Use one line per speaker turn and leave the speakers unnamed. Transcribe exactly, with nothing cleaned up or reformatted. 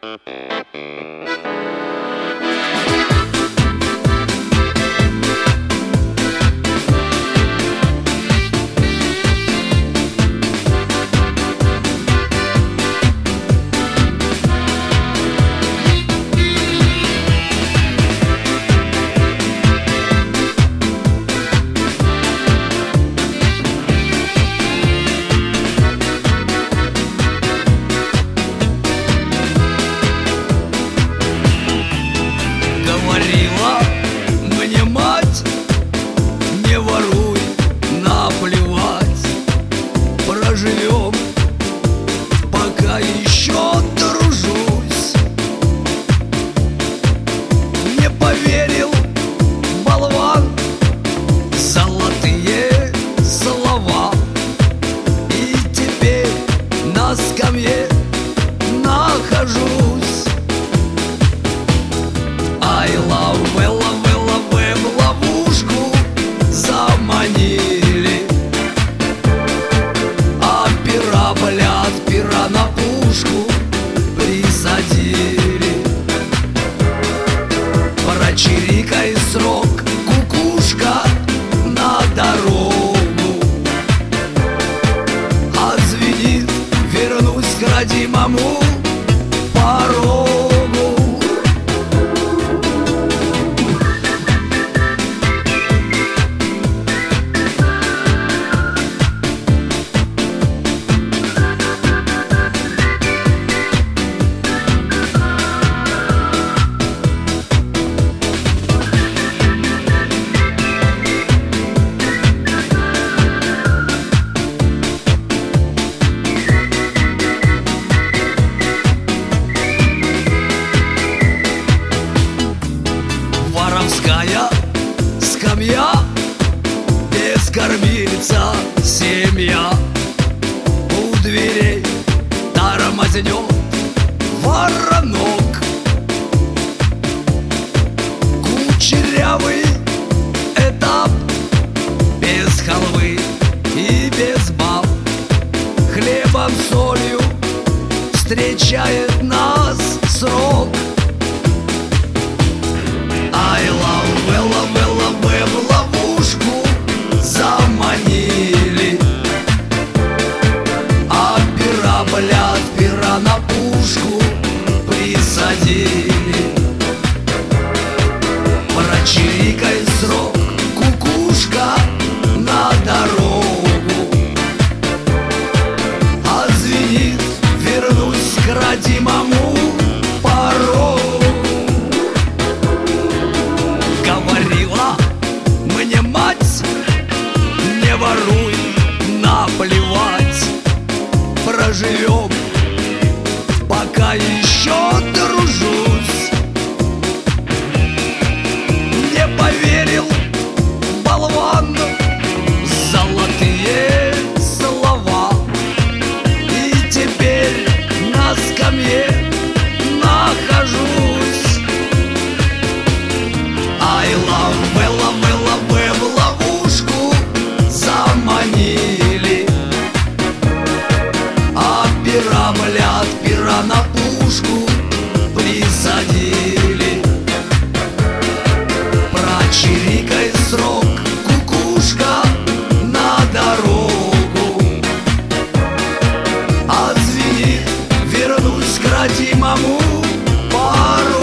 Живем, пока еще дружусь. Не поверил болван, золотые слова, и теперь на скамье нахожусь. I love, well, well, well, в ловушку заманили. Блядь, пера на пушку присадили. Прочирикай срок, кукушка, на дорогу. Отзвенит, вернусь к родимому порогу. Воровская скамья, без кормильца семья. У дверей тормознет воронок. Кучерявый этап, без халвы и без баб. Хлебом, солью встречает нас срок. I love, well, well, well, в ловушку заманили. А пера, блядь, пера на пушку присадили. Прочирикай срок, кукушка, на дорогу. Отзвенит, вернусь к родимому порогу. Говорила мне мать, не воруй, наплевать. Проживем, пока еще дружусь. Не поверил болван, золотые слова, и теперь на скамье нахожусь. I love, well, well, well, в ловушку заманили. А пера, блядь, пера на пушку присадили. Прочирикай срок, кукушка, на дорогу. Отзвенит, вернусь к родимому порогу.